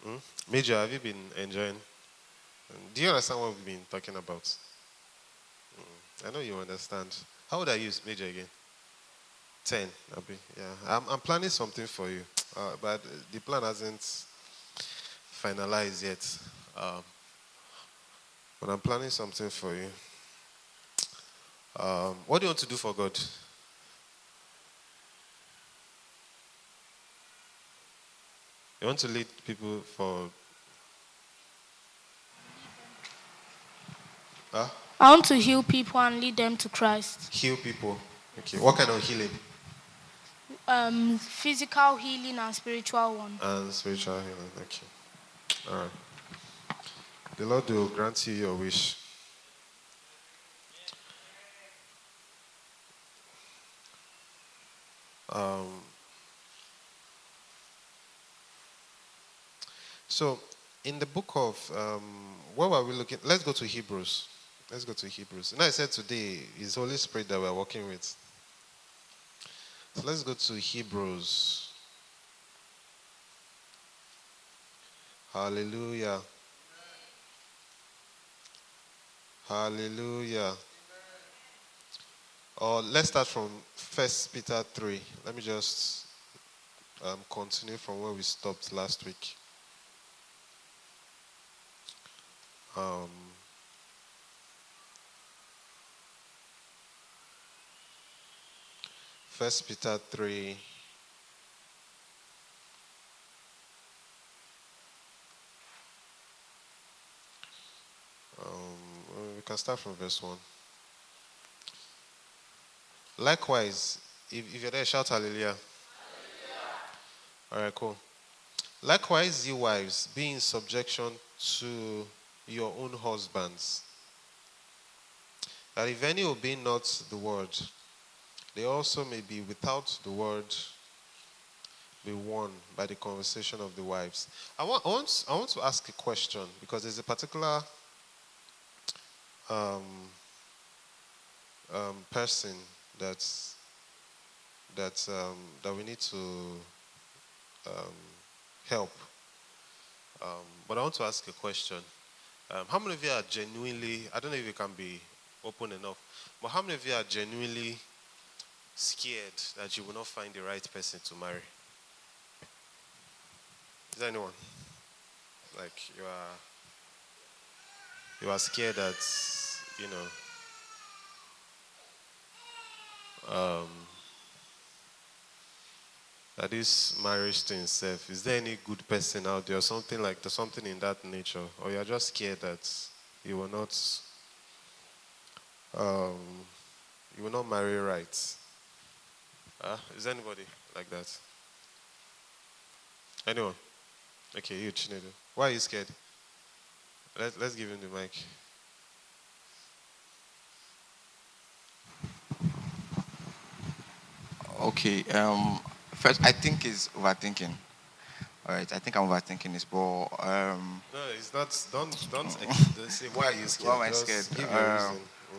Hmm? Major, have you been enjoying? Do you understand what we've been talking about? I know you understand. How old are you, Major, again? 10. Abi. Yeah. I'm planning something for you, but the plan hasn't finalized yet. Um, but I'm planning something for you. What do you want to do for God? You want to lead people for huh? I want to heal people and lead them to Christ. Heal people. Okay. What kind of healing? Physical healing and spiritual one. And spiritual healing. Okay. All right. The Lord will grant you your wish. Um, so, in the book of, what were we looking? Let's go to Hebrews. Let's go to Hebrews. And I said today is Holy Spirit that we're working with. So let's go to Hebrews. Hallelujah. Hallelujah. Or let's start from First Peter 3. Let me just continue from where we stopped last week. Um, First Peter 3. We can start from verse 1. Likewise, if you're there, shout hallelujah. All right, cool. Likewise, you wives, be in subjection to your own husbands, that if any obey not the word, they also may be without the word, be won by the conversation of the wives. I want to ask a question because there's a particular um, person that's that we need to help. But I want to ask a question. How many of you are genuinely, I don't know if you can be open enough, but how many of you are genuinely scared that you will not find the right person to marry? Is there anyone? Like you are scared that, you know, um, that this marriage thing itself, is there any good person out there or something like there's something in that nature? Or you're just scared that you will not um, you will not marry right? Is there anybody like that? Anyone? Okay, you Chinedu. Why are you scared? Let's give him the mic. Okay. First, I think is overthinking. All right. I think I'm overthinking this, but No, it's not. Don't say why are you why scared. am I scared? Just give your reason.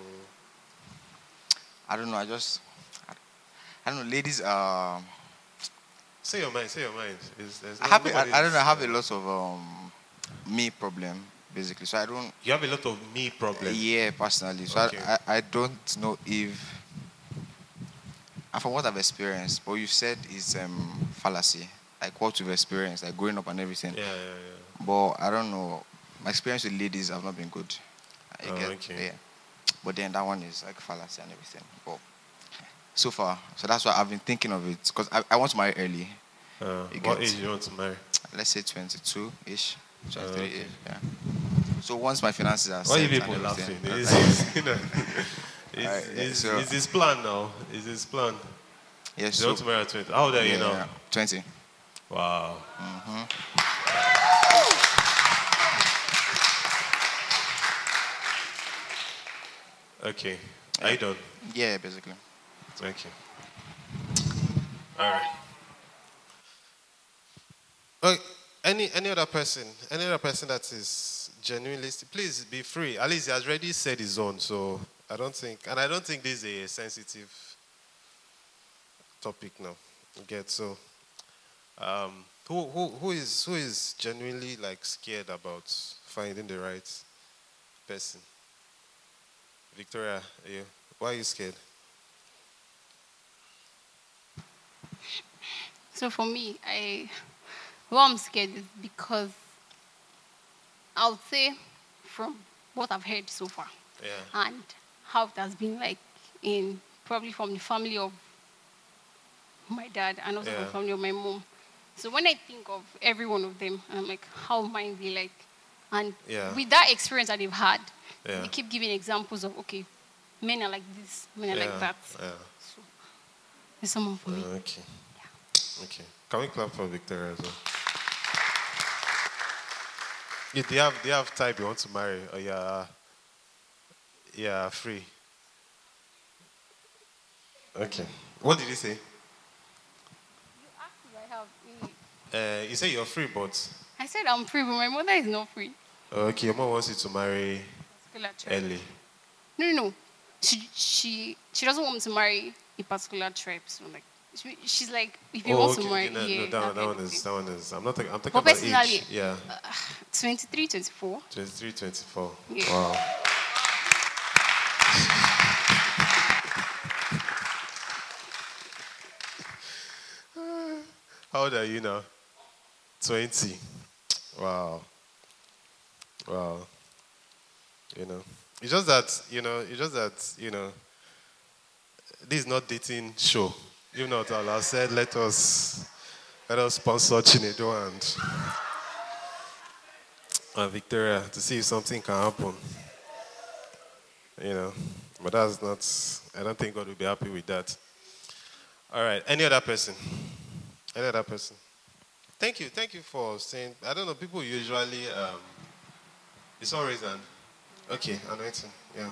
I don't know. I don't know. Ladies. Say your mind. Say your mind. There's I no have. nobody I don't know. I is. have a lot of me problem basically. So I don't. You have a lot of me problem. Yeah, personally. So Okay. I don't know if. And from what I've experienced, what you said is fallacy. Like what you've experienced, like growing up and everything. Yeah, yeah, But I don't know. My experience with ladies have not been good. I yeah. Oh, get okay. yeah. But then that one is like fallacy and everything. But so far, so that's why I've been thinking of it because I want to marry early. You What age get, do you want to marry? let's say 22 ish, 23 ish. Okay. Yeah. So once my finances are Why are you set and people everything, laughing? like, You know, yeah, so is his plan now? Is his plan? yeah, You want so to marry at 20? How old are you now? yeah, 20. Wow. Okay. Are Yeah, you done? yeah, basically. Okay. All right. Okay. Any other person that is genuinely, please be free. At least he has already said his own, so I don't think this is a sensitive topic now. You get so. Who is genuinely like scared about finding the right person? Victoria, you. Why are you scared? So for me, what I'm scared is because I would say from what I've heard so far Yeah. and how it has been like in probably from the family of my dad and also the Yeah. family of my mom. So when I think of every one of them, I'm like, how might be like? And Yeah. with that experience that they've had, Yeah. they keep giving examples of okay, men are like this, men are like Yeah. that. Yeah. So there's someone for me. Okay. Okay. Can we clap for Victoria as well? Do you have type you want to marry? Or yeah, free. Okay. What did you say? You asked if I have. You say you're free, but I said I'm free, but my mother is not free. okay, your mom wants you to marry Particular tribe. early. No. She doesn't want me to marry a particular tribe. So like she's like if you Oh, want okay, to marry, okay. No, yeah, no, that kind one of is thing. that one is. I'm not. I'm talking But about personally, age. Yeah, 23, 24. 23, 24. Yeah. Wow. How old are you now? 20. Wow. Wow. You know, it's just that this is not dating show. If not, I'll have said let us sponsor Chinedo and Victoria to see if something can happen. You know, but that's not. I don't think God will be happy with that. All right. Any other person? Any other person? Thank you for saying. I don't know. People usually. It's always an. Okay, anointing. Yeah.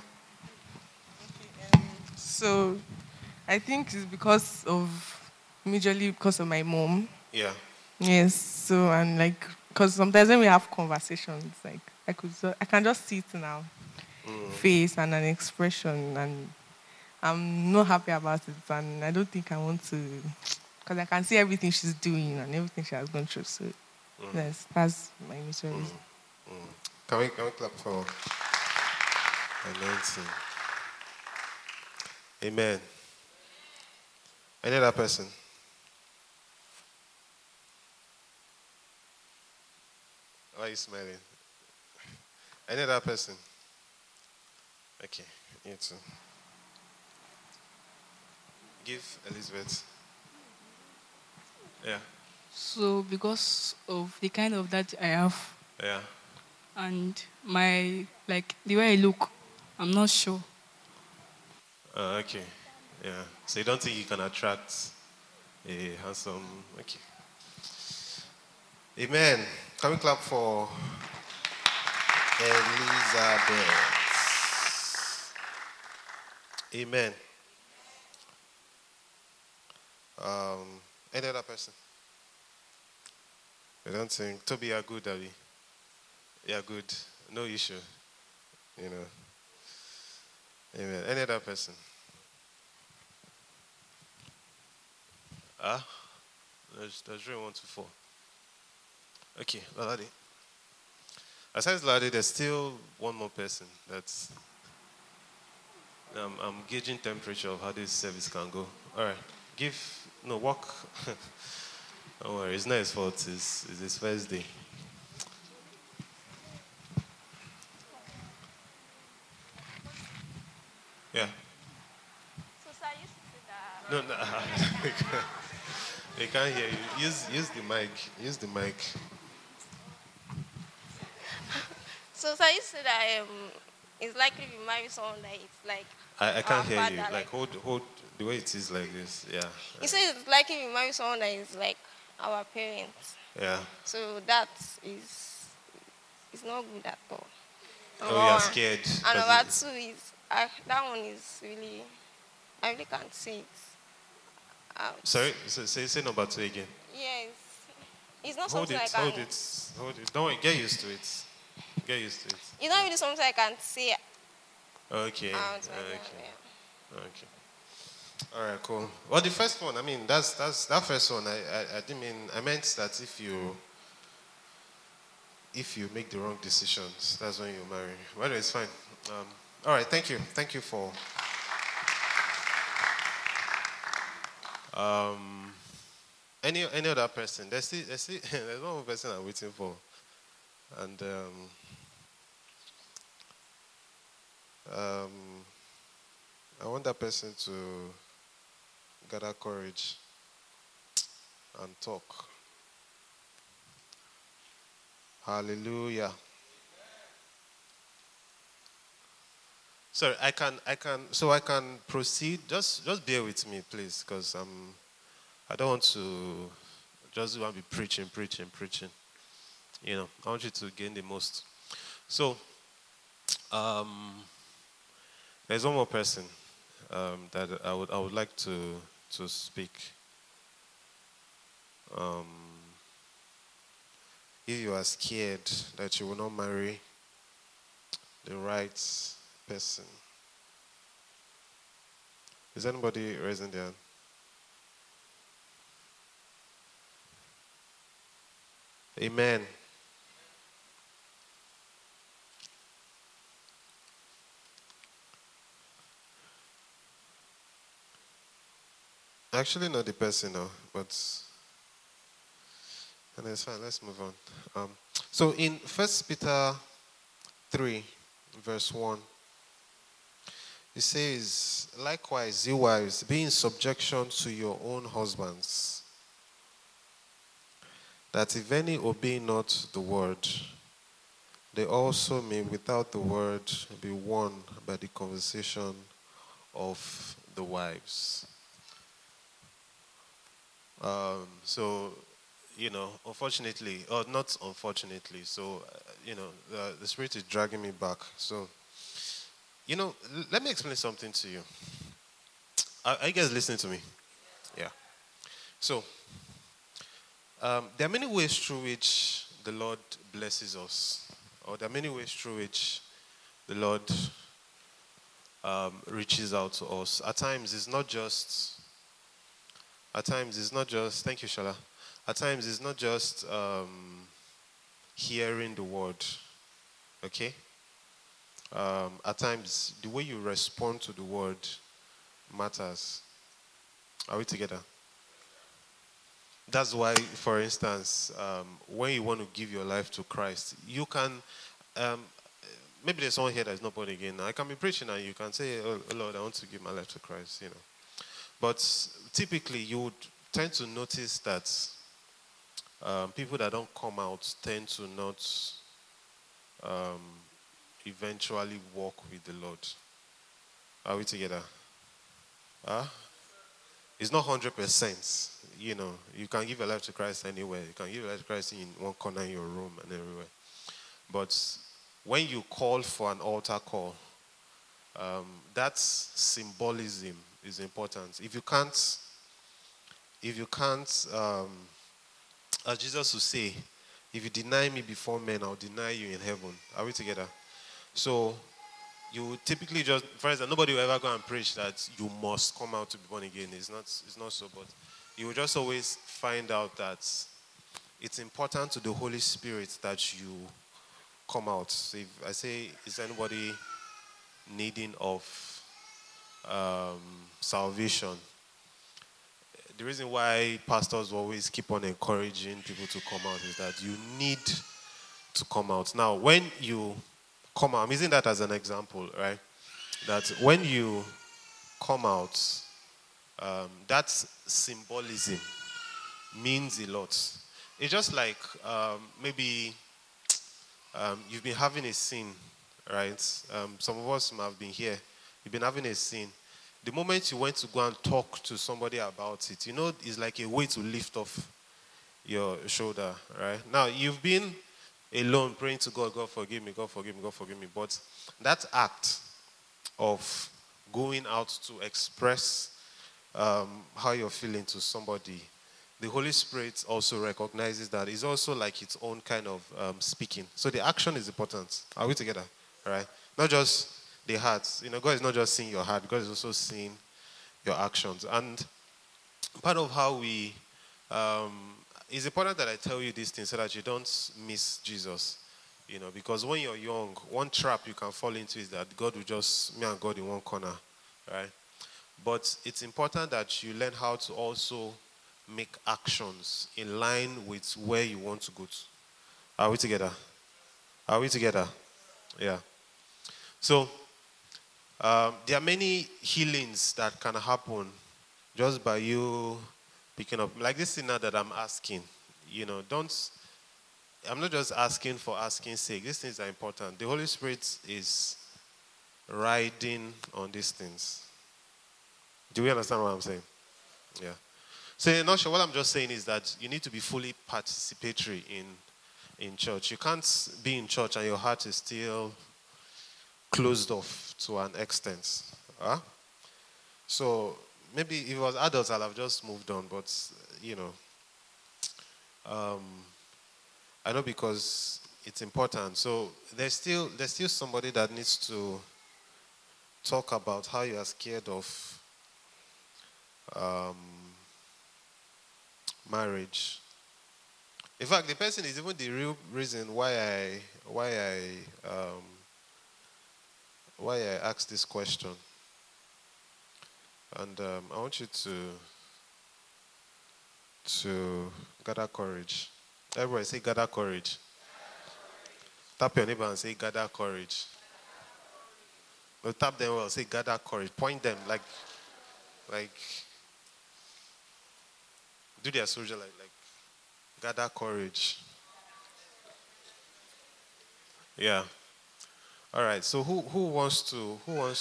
So I think it's majorly because of my mom. Yeah. Yes. So and like, because sometimes when we have conversations, like I can just see it in our face and an expression, and I'm not happy about it, and I don't think I want to, because I can see everything she's doing and everything she has gone through. So yes, that's my major reason. Can we clap for anointing? Amen. Any other person? Why are you smiling? Any other person? Okay, you too. Give Elizabeth. Yeah, So because of the kind of that I have yeah. and my like the way I look, I'm not sure. Okay, yeah. So you don't think you can attract a handsome? Okay. Amen. Can we clap for Elizabeth? Amen. Any other person? I don't think. Toby, you're good, Abby. You're good. No issue. You know. Amen. Any other person? Ah? There's really 1 to 4. Okay, Lalade. Aside Lalade, there's still one more person that's. I'm gauging temperature of how this service can go. All right. Walk. Don't worry, it's not his fault. It's his first day. Yeah. So sir, you said that. No, no. They can't hear you. Use the mic. Use the mic. So sir, you said that it's likely if you marry someone that it's like I can't our hear father. you. Like Like, hold the way it is like this. Yeah. you said it's likely if you marry someone that is like our parents. Yeah. So that is not good at all. Number Oh, you're one. scared. And 'cause number it- two is that one is really I really can't say it out. Sorry. Say number 2 again. Yes. It's not Hold something I it. can Hold it. Hold it. Don't worry. Get used to it. Get used to it. it's not really something I can say Okay. out Okay. like that. Yeah. Okay. All right, cool. Well, the first one, I mean, that's that first one. I didn't mean. I meant that if you make the wrong decisions, that's when you marry. Well, it's fine. All right, thank you for. Any other person? There's one more person I'm waiting for, and um, I want that person to gather courage and talk. Hallelujah. Sorry, I can proceed. Just bear with me, please, because I don't want to just want to be preaching. I want you to gain the most. So, there's one more person that I would like to speak. If you are scared that you will not marry the right person, is anybody raising their hand? Amen. I actually know the person now, but and it's fine. Let's move on. So in 1 Peter 3, verse 1, it says, "Likewise, you wives, be in subjection to your own husbands, that if any obey not the word, they also may without the word be won by the conversation of the wives." So, unfortunately, or not unfortunately, so, the Spirit is dragging me back. So, let me explain something to you. Are you guys listening to me? Yeah. So, there are many ways through which the Lord blesses us, or there are many ways through which the Lord reaches out to us. At times, it's not just. Thank you, Shala. At times, it's not just hearing the word, okay? At times, the way you respond to the word matters. Are we together? That's why, for instance, when you want to give your life to Christ, you can, maybe there's someone here that is not born again. I can be preaching and you can say, "Oh Lord, I want to give my life to Christ," But typically, you would tend to notice that people that don't come out tend to not eventually walk with the Lord. Are we together? It's not 100%. You can give your life to Christ anywhere. You can give your life to Christ in one corner in your room and everywhere. But when you call for an altar call, that symbolism is important. If you can't, as Jesus would say, if you deny me before men, I'll deny you in heaven. Are we together? So you typically just, for instance, nobody will ever go and preach that you must come out to be born again. It's not so, but you will just always find out that it's important to the Holy Spirit that you come out. So if I say, is anybody needing of salvation? The reason why pastors always keep on encouraging people to come out is that you need to come out. Now, when you come out, I'm using that as an example, right? That when you come out, that symbolism means a lot. It's just like maybe you've been having a sin, right? Some of us have been here. You've been having a sin. The moment you went to go and talk to somebody about it, it's like a way to lift off your shoulder, right? Now, you've been alone praying to God, "God forgive me, God forgive me, God forgive me." But that act of going out to express how you're feeling to somebody, the Holy Spirit also recognizes that it's also like its own kind of speaking. So the action is important. Are we together? All right? Not just the heart. God is not just seeing your heart. God is also seeing your actions. And part of how we, it's important that I tell you these things so that you don't miss Jesus. Because when you're young, one trap you can fall into is that God will just, me and God in one corner, right? But it's important that you learn how to also make actions in line with where you want to go to. Are we together? Are we together? Yeah. So, there are many healings that can happen just by you picking up. Like this thing now that I'm asking, I'm not just asking for asking sake. These things are important. The Holy Spirit is riding on these things. Do we understand what I'm saying? Yeah. So in a nutshell, what I'm just saying is that you need to be fully participatory in church. You can't be in church and your heart is still closed off to an extent. Huh? So maybe if it was adults, I'll have just moved on. But, I know because it's important. So there's still somebody that needs to talk about how you are scared of marriage. In fact, the person is even the real reason why I asked this question. And I want you to gather courage. Everybody say gather courage. Tap your neighbor and say gather courage. No, tap them well, say gather courage. Point them like do their soldier like gather courage. Yeah. All right. So who wants to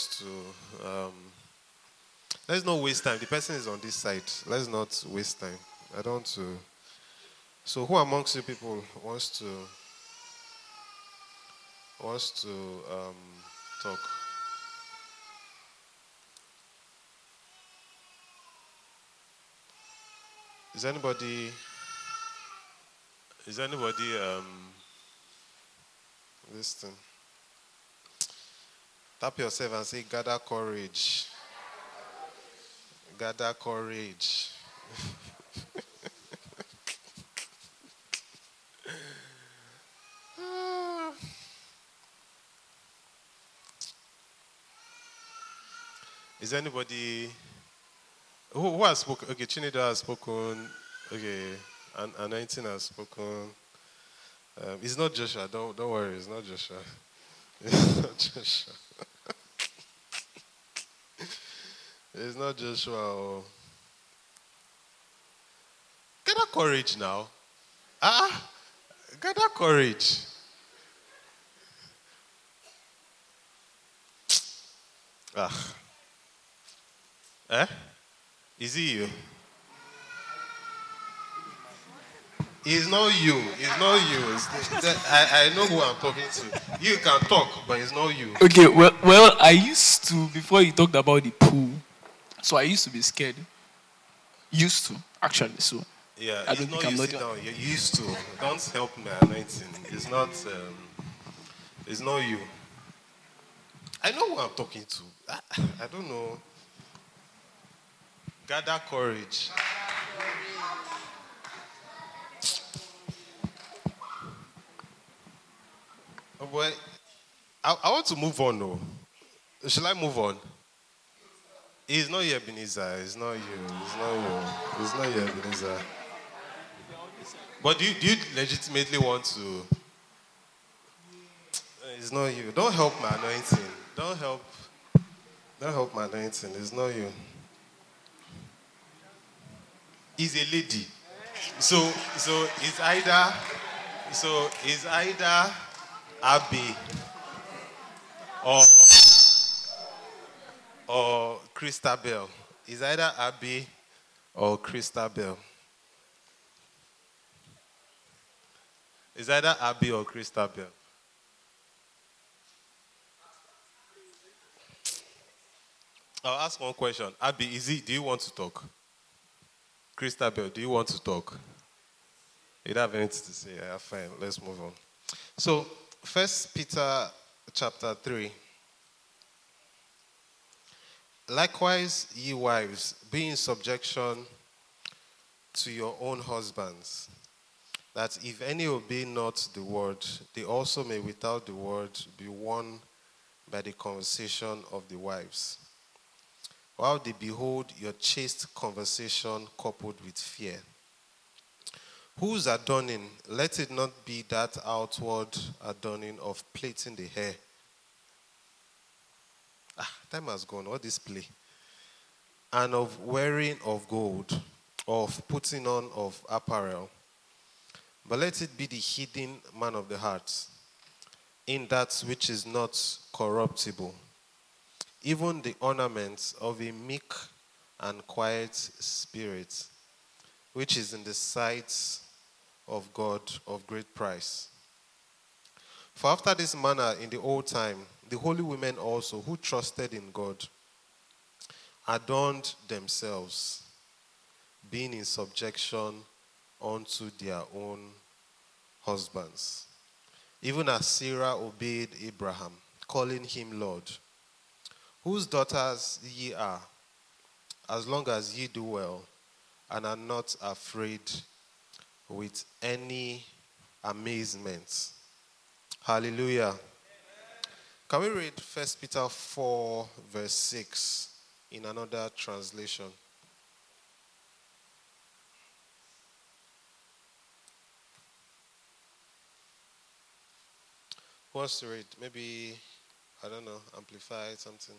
let's not waste time. The person is on this side. Let's not waste time. I don't want to. So who amongst you people wants to talk? Is anybody listening? Tap yourself and say gather courage. Gather courage. Is anybody who has spoken? Okay, Chinedu has spoken. Okay, Anointing has spoken. It's not Joshua. Don't worry. It's not Joshua. It's not Joshua. It's not Joshua. Oh. Gather courage now. Gather courage. Is he you? It's not you. It's not you. I know who I'm talking to. You can talk, but it's not you. Okay, well, I used to, before you talked about the pool, so I used to be scared. Used to, actually, so. Yeah, I don't think I'm not. You're used to. Don't help me, Anointing. It's not you. I know who I'm talking to. I don't know. Gather courage. Oh boy, I want to move on though. Shall I move on? It's not you, Ebenezer. It's not you. It's not you. It's not you, Ebenezer. But do you legitimately want to? It's not you. Don't help my anointing. Don't help my anointing. It's not you. It's a lady. So it's either Abby or Christabel. It's either Abby or Christabel. It's either Abby or Christabel. I'll ask one question. Abby, do you want to talk? Christabel, do you want to talk? You don't have anything to say. Yeah, fine. Let's move on. So, 1 Peter chapter 3. Likewise, ye wives, be in subjection to your own husbands, that if any obey not the word, they also may without the word be won by the conversation of the wives, while they behold your chaste conversation coupled with fear. Whose adorning, let it not be that outward adorning of plaiting the hair. Time has gone, all this play. And of wearing of gold, of putting on of apparel. But let it be the hidden man of the heart, in that which is not corruptible, even the ornaments of a meek and quiet spirit, which is in the sight of God of great price. For after this manner in the old time, the holy women also, who trusted in God, adorned themselves, being in subjection unto their own husbands. Even as Sarah obeyed Abraham, calling him Lord, whose daughters ye are, as long as ye do well, and are not afraid with any amazement. Hallelujah. Can we read 1 Peter 4, verse 6 in another translation? Who wants to read? Maybe, I don't know, amplify something.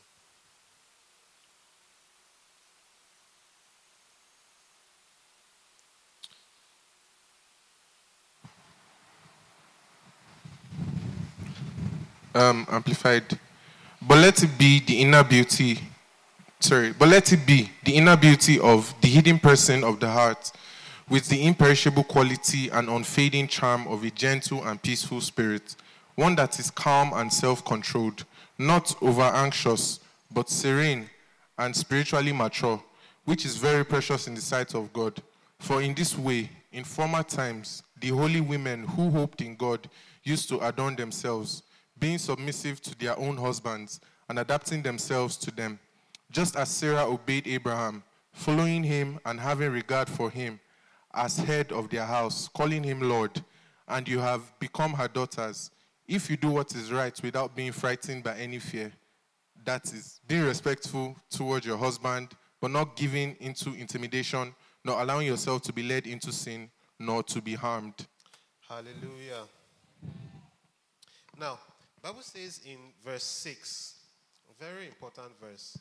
Amplified. But let it be the inner beauty. But let it be the inner beauty of the hidden person of the heart, with the imperishable quality and unfading charm of a gentle and peaceful spirit, one that is calm and self-controlled, not over-anxious, but serene and spiritually mature, which is very precious in the sight of God. For in this way, in former times, the holy women who hoped in God used to adorn themselves, being submissive to their own husbands and adapting themselves to them, just as Sarah obeyed Abraham, following him and having regard for him as head of their house, calling him Lord, and you have become her daughters, if you do what is right without being frightened by any fear. That is, being respectful towards your husband, but not giving into intimidation, nor allowing yourself to be led into sin, nor to be harmed. Hallelujah. Now, Bible says in verse 6, a very important verse,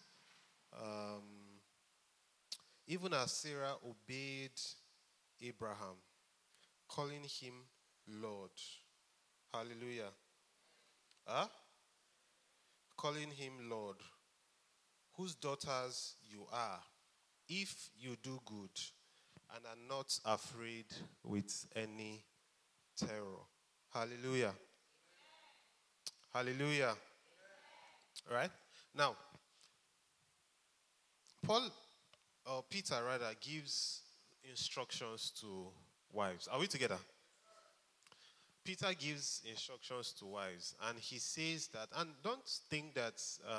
even as Sarah obeyed Abraham, calling him Lord. Hallelujah. Huh? Calling him Lord, whose daughters you are, if you do good and are not afraid with any terror. Hallelujah. Hallelujah. All right? Now, Peter rather, gives instructions to wives. Are we together? Peter gives instructions to wives, and he says that, and don't think that,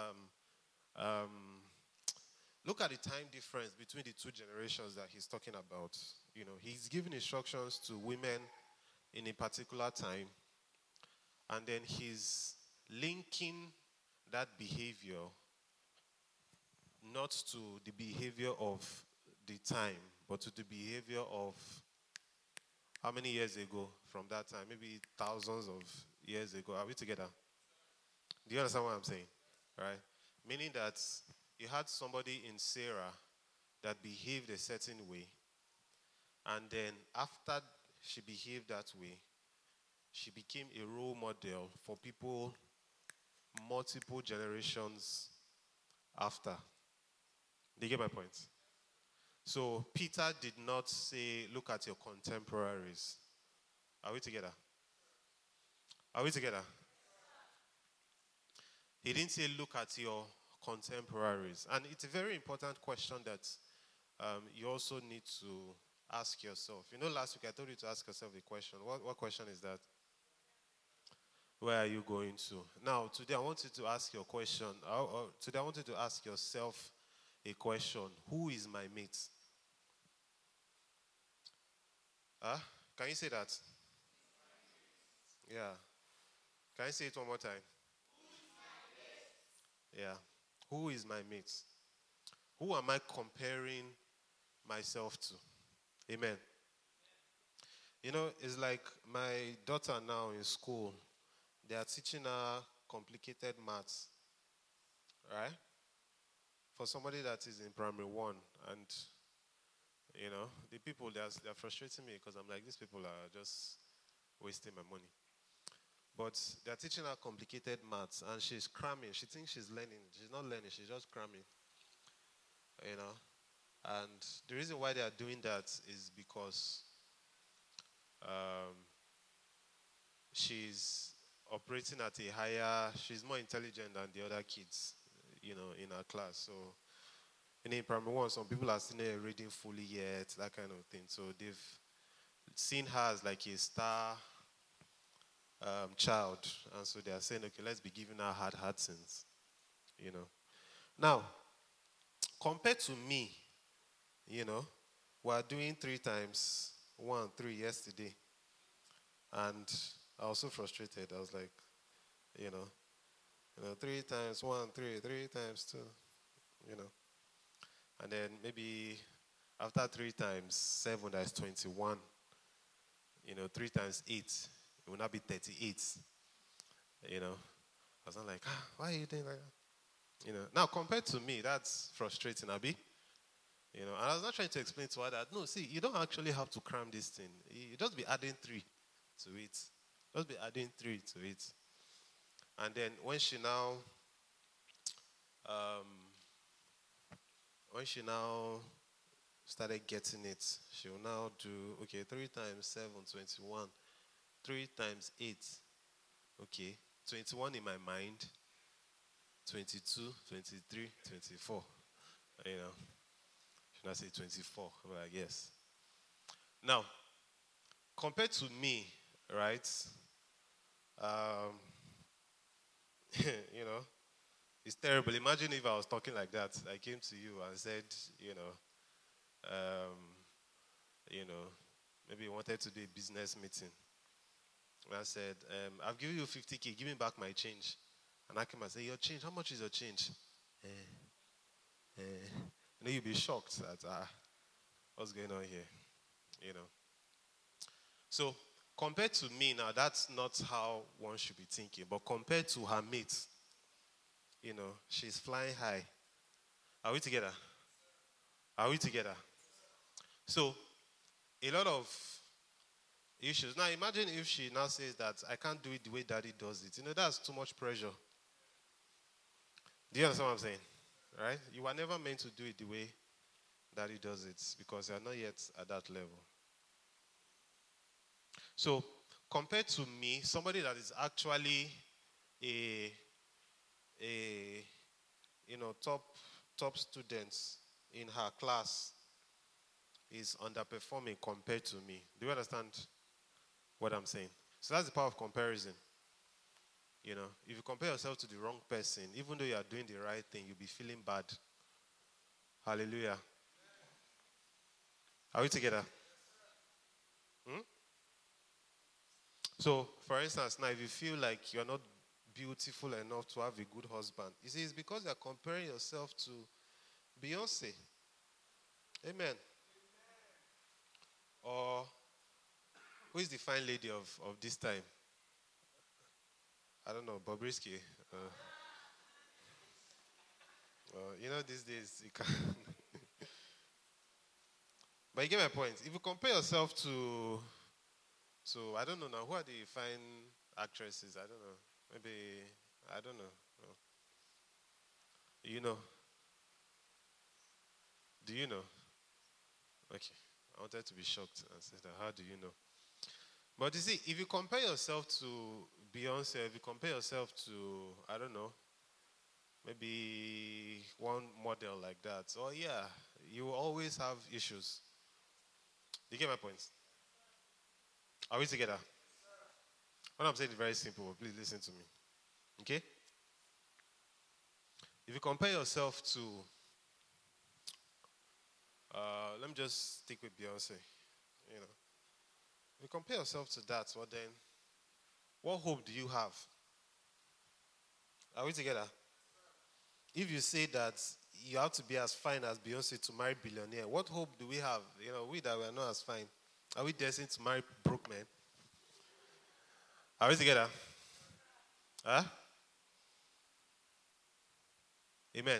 look at the time difference between the two generations that he's talking about. You know, he's giving instructions to women in a particular time, and then he's linking that behavior not to the behavior of the time, but to the behavior of how many years ago from that time? Maybe thousands of years ago. Are we together? Do you understand what I'm saying? Right? Meaning that you had somebody in Sarah that behaved a certain way, and then after she behaved that way, she became a role model for people multiple generations after. Do you get my point? So Peter did not say, look at your contemporaries. Are we together? Are we together? He didn't say, look at your contemporaries. And it's a very important question that you also need to ask yourself. You know, last week I told you to ask yourself a question. What question is that? Where are you going to? Now, today I want you to ask your question. Today I want you to ask yourself a question. Who is my mate? Can you say that? Yeah. Can you say it one more time? Yeah. Who is my mate? Who am I comparing myself to? Amen. You know, it's like my daughter now in school. They are teaching her complicated maths, right? For somebody that is in primary one, and you know, the people they're frustrating me because I'm like, these people are just wasting my money. But they're teaching her complicated maths, and she's cramming. She thinks she's learning. She's not learning. She's just cramming. You know, and the reason why they are doing that is because she's operating at a higher. She's more intelligent than the other kids, you know, in her class. So, in primary one, some people are still not reading fully yet, that kind of thing. So they've seen her as like a star child, and so they are saying, okay, let's be giving her hard things, you know. Now, compared to me, you know, we are doing 3 times 1, 3 yesterday, and I was so frustrated. I was like, you know, 3 times 1, 3, 3 times 2, you know, and then maybe after 3 times 7, that's 21. You know, 3 times 8, it will not be 38. You know, I was not like, why are you doing like that? You know, now compared to me, that's frustrating, Abi. You know, and I was not trying to explain to her that, no, see, you don't actually have to cram this thing. You just be adding 3 to it. Just be adding 3 to it. And then when she now started getting it, she will now do, okay, 3 times 7, 21. 3 times 8, okay, 21 in my mind, 22, 23, 24. You know, should I say 24? Well, I guess. Now, compared to me, right, you know, it's terrible. Imagine if I was talking like that. I came to you and said, you know, maybe you wanted to do a business meeting. And I said, I've given you 50K, give me back my change. And I came and said, your change, how much is your change? You know, you'll be shocked at what's going on here, you know. So, compared to me now, that's not how one should be thinking. But compared to her mates, you know, she's flying high. Are we together? Are we together? So, a lot of issues. Now, imagine if she now says that I can't do it the way daddy does it. You know, that's too much pressure. Do you understand what I'm saying? Right? You are never meant to do it the way daddy does it because you are not yet at that level. So, compared to me, somebody that is actually a you know, top students in her class is underperforming compared to me. Do you understand what I'm saying? So that's the power of comparison. You know, if you compare yourself to the wrong person, even though you are doing the right thing, you'll be feeling bad. Hallelujah. Are we together? So, for instance, now if you feel like you're not beautiful enough to have a good husband, you see, it's because you're comparing yourself to Beyonce. Amen. Or who is the fine lady of this time? I don't know, Bobrisky. You know, these days you can. But you get my point. If you compare yourself to I don't know now, who are the fine actresses? I don't know. Maybe I don't know. No. You know? Do you know? Okay. I wanted to be shocked and say that. How do you know? But you see, if you compare yourself to Beyonce, if you compare yourself to, I don't know, maybe one model like that, oh yeah, you will always have issues. Do you get my point? Are we together? What I'm saying is very simple. Please listen to me. Okay? If you compare yourself to Let me just stick with Beyonce. You know, if you compare yourself to that, well then, what hope do you have? Are we together? If you say that you have to be as fine as Beyonce to marry billionaire, what hope do we have? You know, we that we are not as fine. Are we destined to marry broke men? Are we together? Huh? Amen.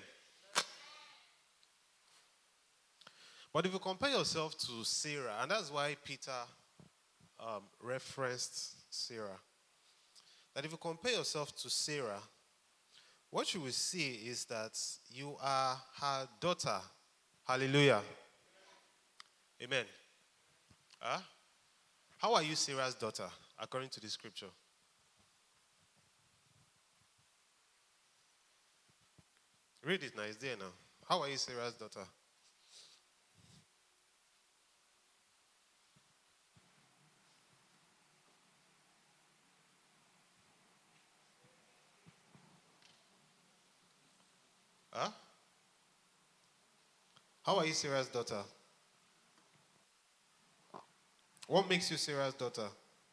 But if you compare yourself to Sarah, and that's why Peter referenced Sarah, that if you compare yourself to Sarah, what you will see is that you are her daughter. Hallelujah. Amen. Huh? How are you Sarah's daughter, according to the scripture? Read it now, it's there now. How are you Sarah's daughter? Huh? How are you Sarah's daughter? What makes you Sarah's daughter?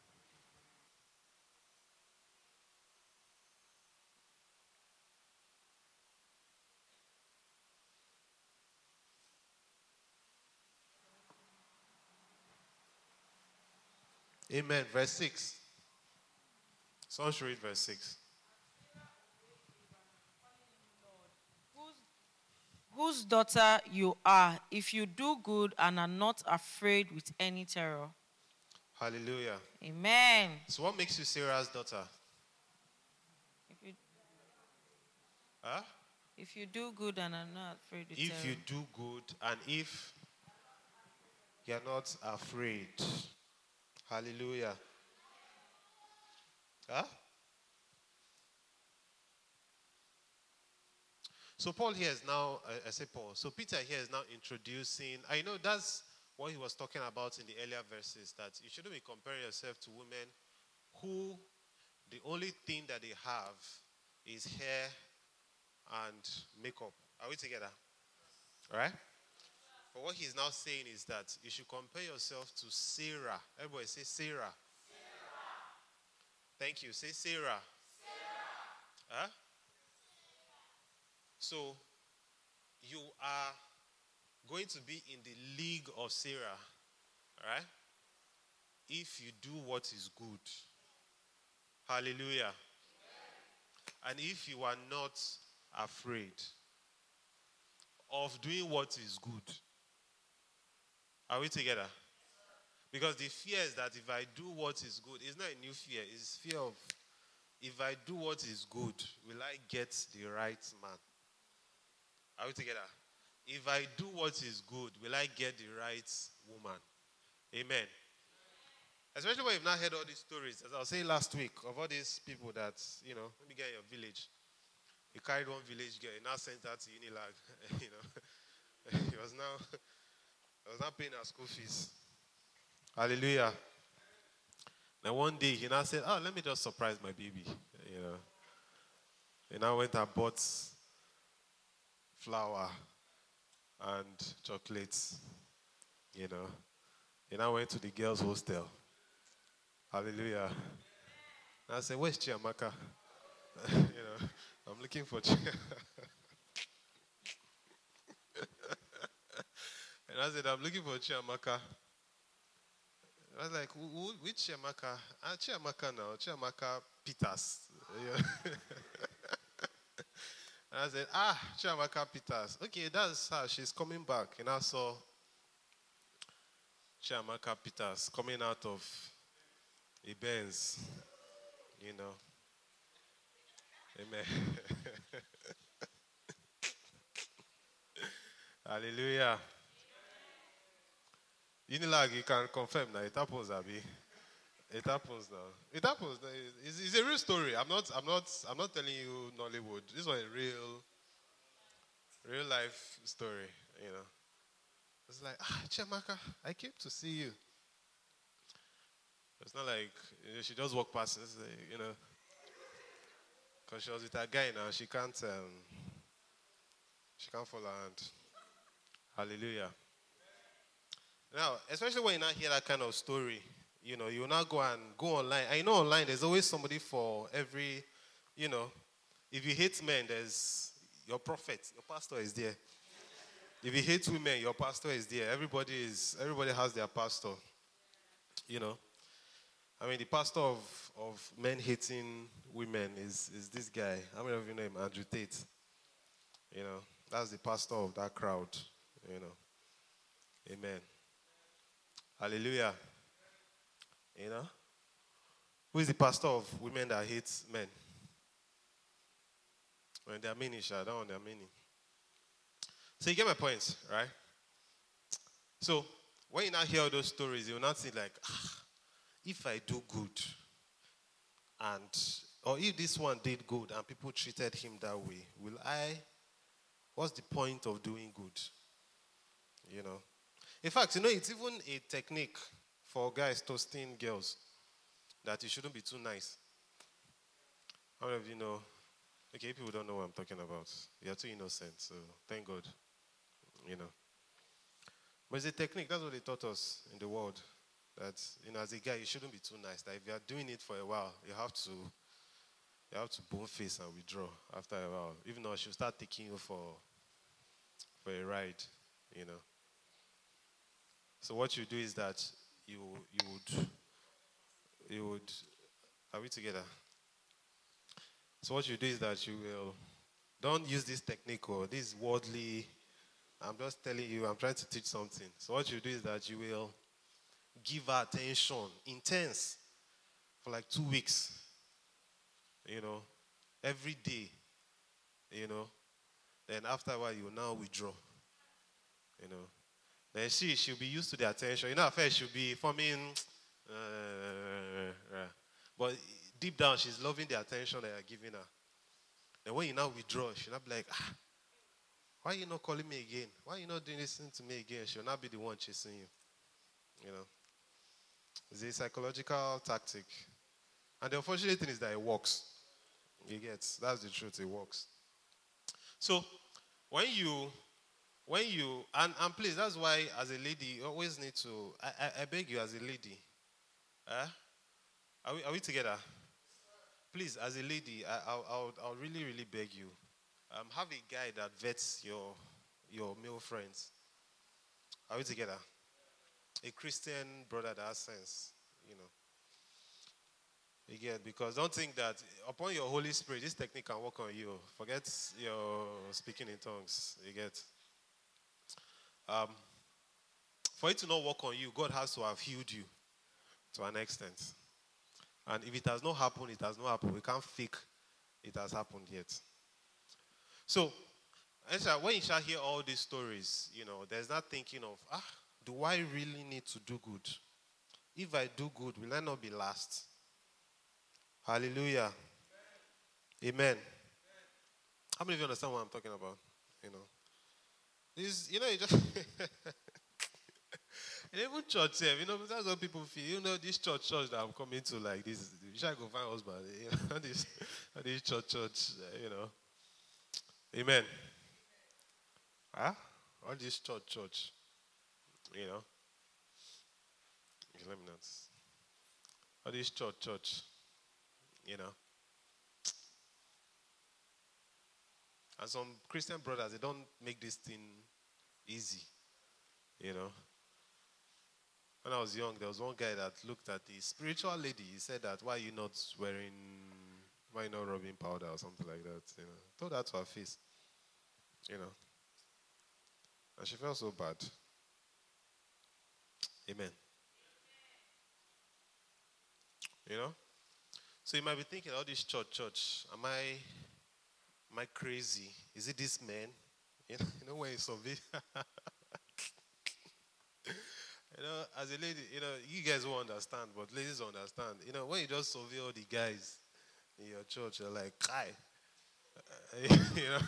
Amen. Verse 6. Someone should read verse 6. Whose daughter you are, if you do good and are not afraid with any terror. Hallelujah. Amen. So what makes you Sarah's daughter? Huh? If you do good and are not afraid with terror. If you do good and if you're not afraid. Hallelujah. Huh? So Paul here is now, I say Paul, so Peter here is now introducing, I know that's what he was talking about in the earlier verses, that you shouldn't be comparing yourself to women who the only thing that they have is hair and makeup. Are we together? All right? But what he's now saying is that you should compare yourself to Sarah. Everybody say Sarah. Thank you. Say Sarah. Huh? So, you are going to be in the league of Sarah, all right? If you do what is good. Hallelujah. And if you are not afraid of doing what is good. Are we together? Because the fear is that if I do what is good, it's not a new fear, it's fear of if I do what is good, will I get the right man? Are we together? If I do what is good, will I get the right woman? Amen. Especially when you've not heard all these stories, as I was saying last week, of all these people that, you know, let me get your village. You carried one village girl, you now sent her to Unilag. You know, he was now paying her school fees. Hallelujah. Now one day he now said, oh, let me just surprise my baby. You know. He now went and bought flour and chocolates. You know. He now went to the girls' hostel. Hallelujah. And I said, where's Chiamaka? You know, I'm looking for And I said, I'm looking for Chiamaka. I was like, which Chiamaka? Chiamaka now, Chiamaka Peters. And I said, Chiamaka Peters. Okay, that's her. She's coming back. And I saw Chiamaka Peters coming out of a Benz. You know. Amen. Hallelujah. Unilag, you can confirm now. It happens, Abi. It happens now. It happens. It's a real story. I'm not telling you Nollywood. This was a real life story. You know. It's like, Chiamaka, I came to see you. It's not like she just walked past. You know. Because she was with a guy now, she can't follow her hand. Hallelujah. Now, especially when you now hear that kind of story, you know, you now go online. And you know, online, there's always somebody for every, you know, if you hate men, there's your prophet, your pastor is there. If you hate women, your pastor is there. Everybody has their pastor, you know. I mean, the pastor of men hating women is this guy. How many of you know him? Andrew Tate. You know, that's the pastor of that crowd, you know. Amen. Hallelujah. You know? Who is the pastor of women that hate men? When they're many, I don't want their many. So you get my point, right? So when you now hear all those stories, you will not think like, if I do good, or if this one did good and people treated him that way, what's the point of doing good? You know? In fact, you know, it's even a technique for guys toasting girls that you shouldn't be too nice. How many of you know? Okay, people don't know what I'm talking about. You're too innocent, so thank God. You know. But it's a technique. That's what they taught us in the world. That, you know, as a guy, you shouldn't be too nice. That if you are doing it for a while, you have to bone face and withdraw after a while. Even though she'll start taking you for a ride, you know. So what you do is that you would, are we together? So what you do is that you will, don't use this technique or this worldly, I'm just telling you, I'm trying to teach something. So what you do is that you will give her attention, intense, for like 2 weeks, you know, every day, you know. Then after a while, you will now withdraw, you know. Then she'll be used to the attention. You know, at first she'll be forming, but deep down, she's loving the attention that you're giving her. Then when you now withdraw, she'll not be like, why are you not calling me again? Why are you not doing this thing to me again? She'll not be the one chasing you, you know. It's a psychological tactic. And the unfortunate thing is that it works. You get, that's the truth, it works. So, when you, and please, that's why as a lady, you always need to, I beg you as a lady, are we together? Please, as a lady, I'll really, really beg you, have a guy that vets your male friends. Are we together? A Christian brother that has sense, you know. You get, because don't think that upon your Holy Spirit, this technique can work on you. Forget your speaking in tongues. You get. For it to not work on you, God has to have healed you to an extent. And if it has not happened, it has not happened. We can't fake it has happened yet. So, when you shall hear all these stories, you know, there's that thinking of, do I really need to do good? If I do good, will I not be last? Hallelujah. Amen. How many of you understand what I'm talking about? You know, this, you know, you just and even church, you know, that's what people feel. You know, this church that I'm coming to, like this, you should go find husband. You know, this church, you know. Amen. All this church, you know. Okay, let me not. All this church, you know. And some Christian brothers, they don't make this thing easy, you know. When I was young, there was one guy that looked at the spiritual lady. He said that, why are you not rubbing powder or something like that, you know. Told that to her face, you know. And she felt so bad. Amen. You know? So you might be thinking, oh, this church, am I crazy? Is it this man? You know when you survey. You know, as a lady, you know, you guys won't understand, but ladies will understand. You know, when you just survey all the guys in your church, you're like, hi. You know?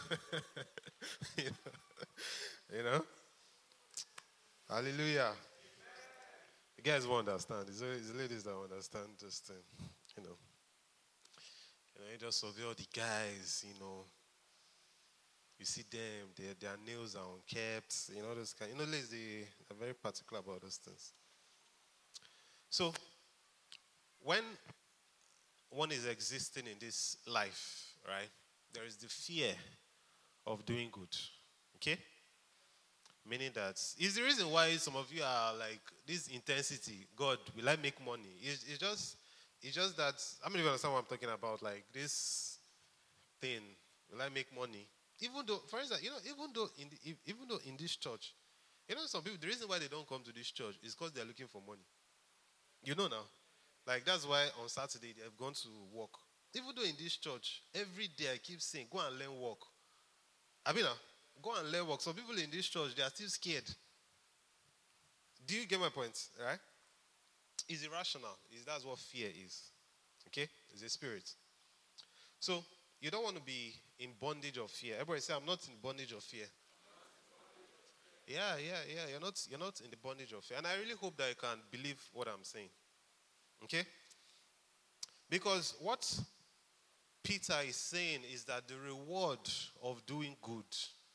You know? Hallelujah. The guys won't understand. It's the ladies that will understand this thing. You know, you just survey all the guys, you know. You see them, their nails are unkept, those kind. Ladies, they are very particular about those things. So, when one is existing in this life, right, there is the fear of doing good. Okay? Meaning that it's the reason why some of you are like this intensity. God, will I make money? It's just that, how many of you understand what I'm talking about? Like this thing, will I make money? Even though, for instance, even though in this church, some people, the reason why they don't come to this church is because they're looking for money. Now. Like that's why on Saturday they have gone to work. Even though in this church, every day I keep saying, go and learn work. Abina, go and learn work. Some people in this church, they are still scared. Do you get my point? Right? It's irrational. That's what fear is. Okay? It's a spirit. So, you don't want to be in bondage of fear. Everybody say, I'm not in bondage of fear. Yeah. You're not in the bondage of fear. And I really hope that you can believe what I'm saying. Okay? Because what Peter is saying is that the reward of doing good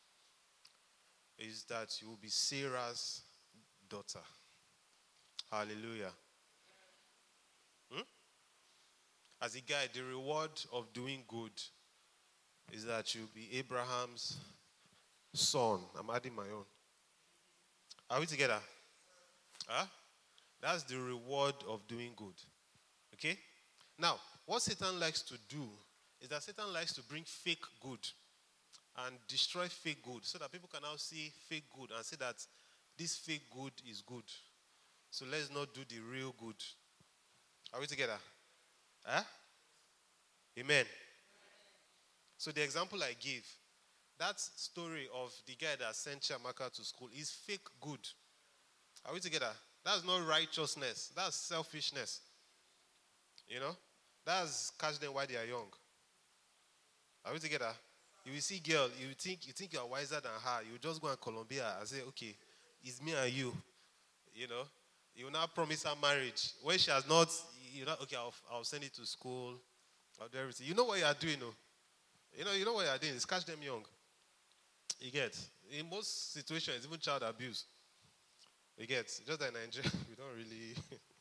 is that you will be Sarah's daughter. Hallelujah. As a guy, the reward of doing good is that you'll be Abraham's son. I'm adding my own. Are we together? Huh? That's the reward of doing good. Okay? Now, what Satan likes to do is that Satan likes to bring fake good and destroy fake good so that people can now see fake good and say that this fake good is good. So let's not do the real good. Are we together? Huh? Amen. So the example I give, that story of the guy that sent Chiamaka to school is fake good. Are we together? That's not righteousness. That's selfishness. That's catch them while they are young. Are we together? You will see girl, you think you are wiser than her. You just go and Colombia and say, okay, it's me and you. You will now promise her marriage. When she has not, okay, I'll send it to school. I'll do everything. You know what you are doing, no? You know what you are doing. It's catch them young. You get. In most situations, even child abuse. You get. Just that in Nigeria, we don't really...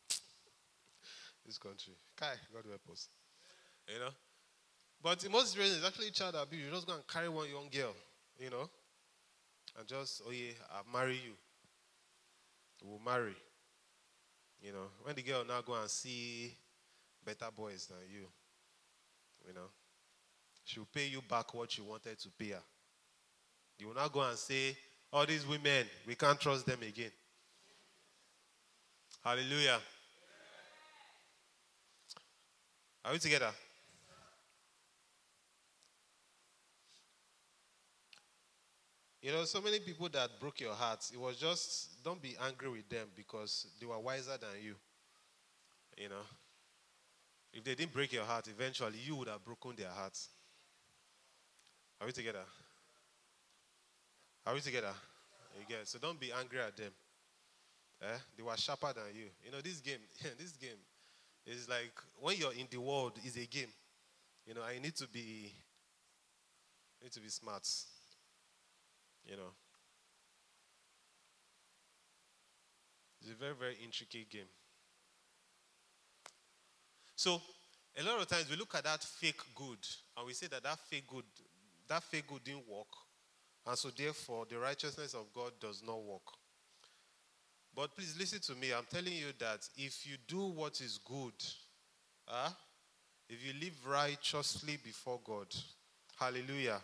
this country. Kai, God help us. But in most situations, it's actually child abuse. You just go and carry one young girl, and just, oh yeah, I'll marry you. We'll marry. When the girl now go and see better boys than you, she'll pay you back what you wanted to pay her. You will now go and say, all these women, we can't trust them again. Hallelujah. Are we together? So many people that broke your heart, it was just, don't be angry with them because they were wiser than you. If they didn't break your heart, eventually you would have broken their hearts. Are we together? Are we together? You get it? So don't be angry at them. They were sharper than you. This game is like when you're in the world, it's a game. And you need to be smart. It's a very, very intricate game. So, a lot of times we look at that fake good and we say that fake good didn't work. And so therefore, the righteousness of God does not work. But please listen to me. I'm telling you that if you do what is good, if you live righteously before God, hallelujah.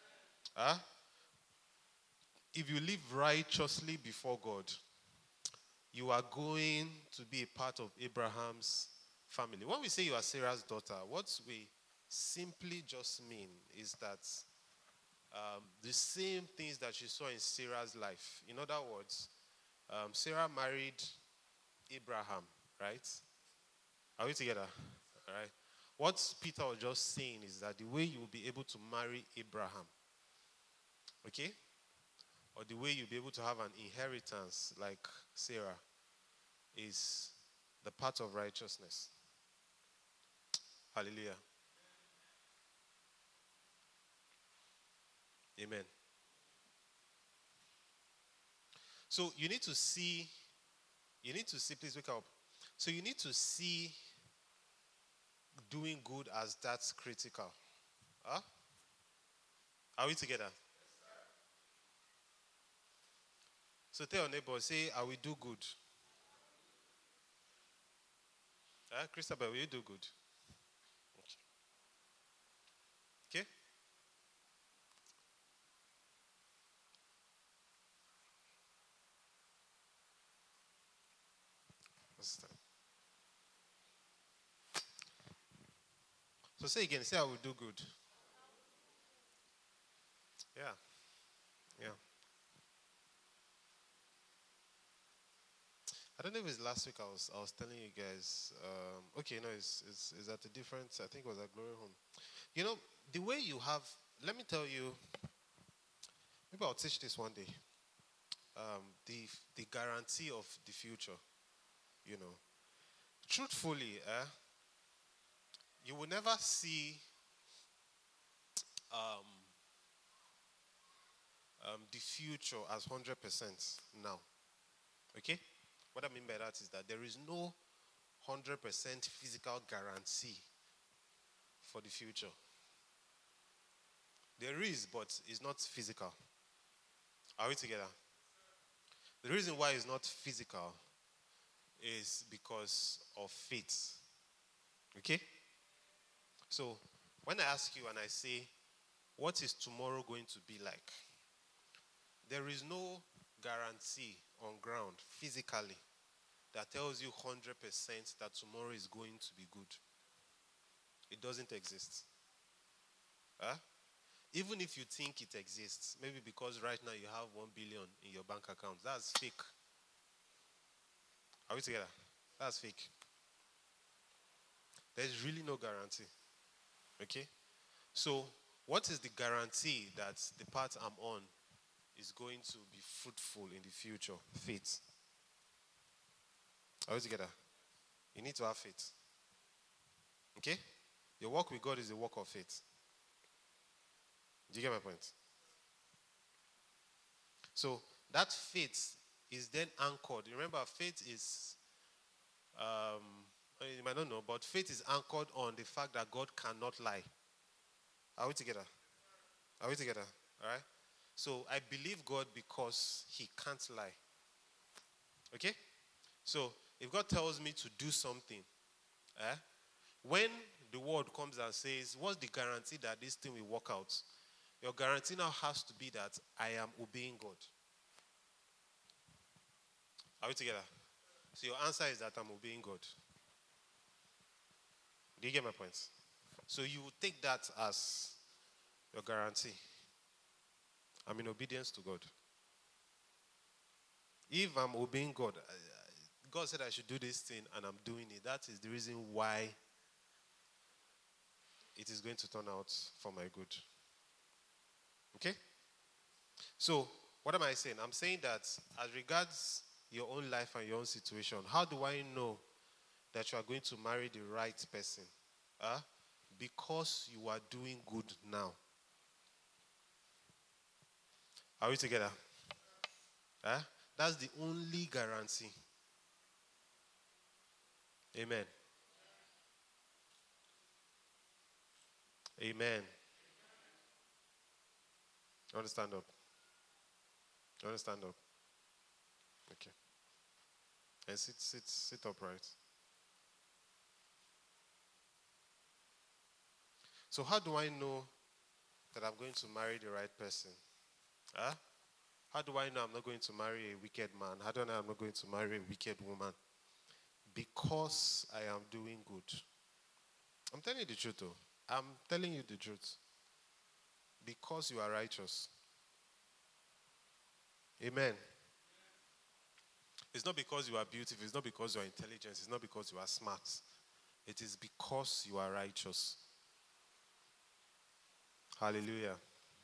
If you live righteously before God, you are going to be a part of Abraham's family. When we say you are Sarah's daughter, what we simply just mean is that the same things that you saw in Sarah's life. In other words, Sarah married Abraham, right? Are we together? All right. What Peter was just saying is that the way you will be able to marry Abraham, okay, or the way you'll be able to have an inheritance like Sarah is the path of righteousness. Hallelujah. Amen. So you need to see, please wake up. So you need to see doing good as that's critical. Huh? Are we together? So tell your neighbor, say, I will do good. Christabel, will you do good? Okay? What's that? So say again, say I will do good. Yeah. Yeah. I don't know if it's last week I was telling you guys. Okay, no, it's at a different. I think it was at Glory Home. You know, the way you have. Let me tell you. Maybe I'll teach this one day. The guarantee of the future. You know, truthfully, you will never see the future as 100% now. Okay? What I mean by that is that there is no 100% physical guarantee for the future. There is, but it's not physical. Are we together? The reason why it's not physical is because of faith. Okay? So, when I ask you and I say, what is tomorrow going to be like? There is no guarantee on ground physically that tells you 100% that tomorrow is going to be good. It doesn't exist. Huh? Even if you think it exists, maybe because right now you have 1 billion in your bank account, that's fake. Are we together? That's fake. There's really no guarantee. Okay? So, what is the guarantee that the path I'm on is going to be fruitful in the future? Faith. Are we together? You need to have faith. Okay? Your walk with God is a walk of faith. Do you get my point? So, that faith is then anchored. Remember, faith is, you might not know, but faith is anchored on the fact that God cannot lie. Are we together? Are we together? All right? So, I believe God because He can't lie. Okay? So, if God tells me to do something, when the word comes and says, what's the guarantee that this thing will work out? Your guarantee now has to be that I am obeying God. Are we together? So your answer is that I'm obeying God. Do you get my point? So you will take that as your guarantee. I'm in obedience to God. If I'm obeying God, God said I should do this thing and I'm doing it. That is the reason why it is going to turn out for my good. Okay? So, what am I saying? I'm saying that as regards your own life and your own situation, how do I know that you are going to marry the right person? Because you are doing good now. Are we together? That's the only guarantee. Amen. Amen. You want to stand up? You want to stand up? Okay. And sit upright. So how do I know that I'm going to marry the right person? How do I know I'm not going to marry a wicked man? How do I know I'm not going to marry a wicked woman? Because I am doing good. I'm telling you the truth, though. I'm telling you the truth. Because you are righteous. Amen. It's not because you are beautiful. It's not because you are intelligent. It's not because you are smart. It is because you are righteous. Hallelujah.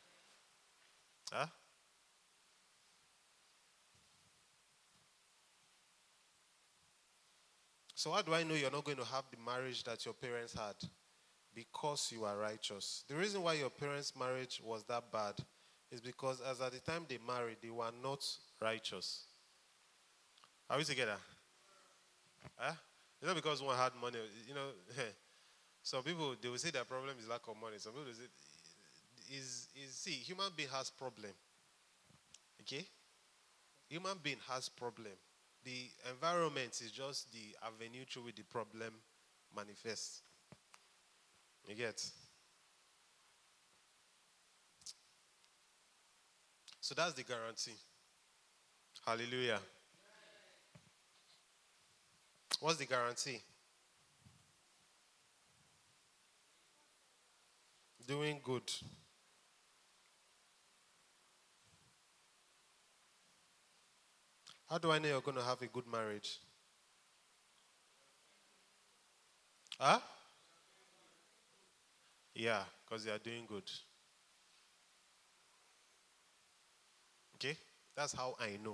So how do I know you're not going to have the marriage that your parents had? Because you are righteous. The reason why your parents' marriage was that bad is because as at the time they married, they were not righteous. Are we together? Huh? It's not because one had money. Some people, they will say their problem is lack of money. Some people will say, see, human being has problem. Okay? Human being has problem. The environment is just the avenue through which the problem manifests. You get? So that's the guarantee. Hallelujah. What's the guarantee? Doing good. How do I know you're going to have a good marriage? Huh? Yeah, because you are doing good. Okay? That's how I know.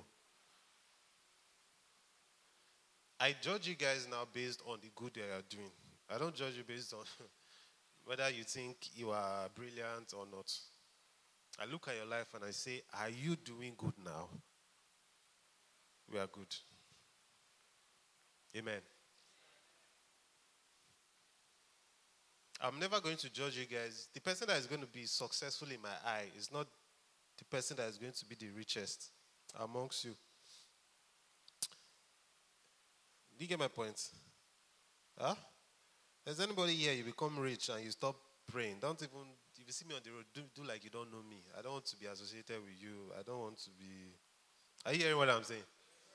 I judge you guys now based on the good that you are doing. I don't judge you based on whether you think you are brilliant or not. I look at your life and I say, are you doing good now? We are good. Amen. I'm never going to judge you guys. The person that is going to be successful in my eye is not the person that is going to be the richest amongst you. Do you get my point? Huh? There's anybody here, you become rich and you stop praying. Don't even, if you see me on the road, do like you don't know me. I don't want to be associated with you. I don't want to be. Are you hearing what I'm saying?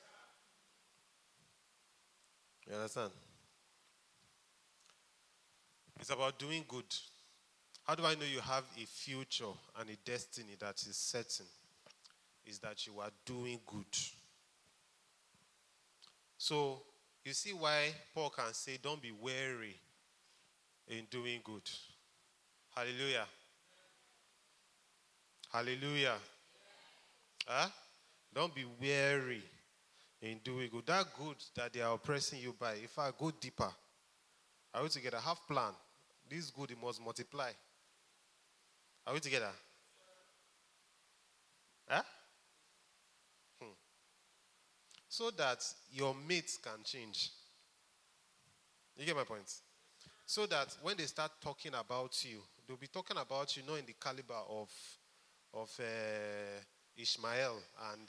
You understand? It's about doing good. How do I know you have a future and a destiny that is certain? Is that you are doing good. So, you see why Paul can say, don't be weary in doing good. Hallelujah. Hallelujah. Huh? Don't be weary in doing good. That good that they are oppressing you by, if I go deeper, are we together? Have plan. This good, it must multiply. Are we together? Huh? So that your mates can change. You get my point? So that when they start talking about you, they'll be talking about you not in the caliber of Ishmael and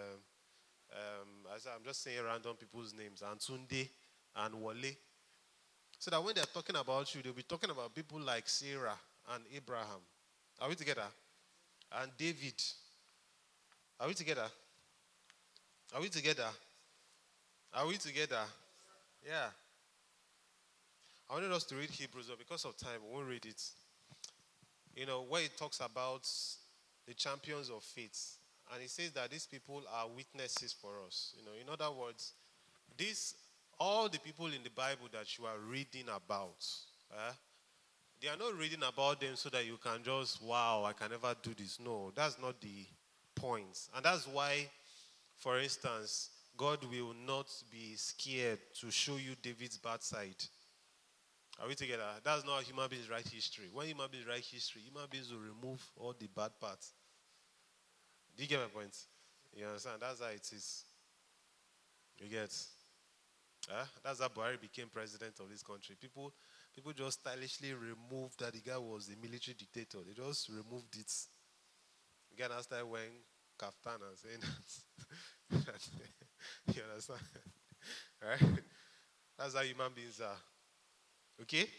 I'm just saying random people's names, and Tunde and Wale. So that when they're talking about you, they'll be talking about people like Sarah and Abraham. Are we together? And David. Are we together? Are we together? Are we together? Yeah. I wanted us to read Hebrews, but because of time, we won't read it. Where it talks about the champions of faith. And it says that these people are witnesses for us. In other words, all the people in the Bible that you are reading about, they are not reading about them so that you can just, wow, I can never do this. No, that's not the point. And that's why, for instance, God will not be scared to show you David's bad side. Are we together? That's not how human beings write history. When human beings write history, human beings will remove all the bad parts. Do you get my point? You understand? That's how it is. You get? That's how Buhari became president of this country. People just stylishly removed that the guy was a military dictator. They just removed it. Again, I started wearing kaftan and saying that. You understand? Right? That's how human beings are. Okay?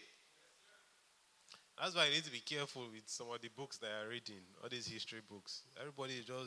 That's why you need to be careful with some of the books that you're reading, all these history books. Everybody is just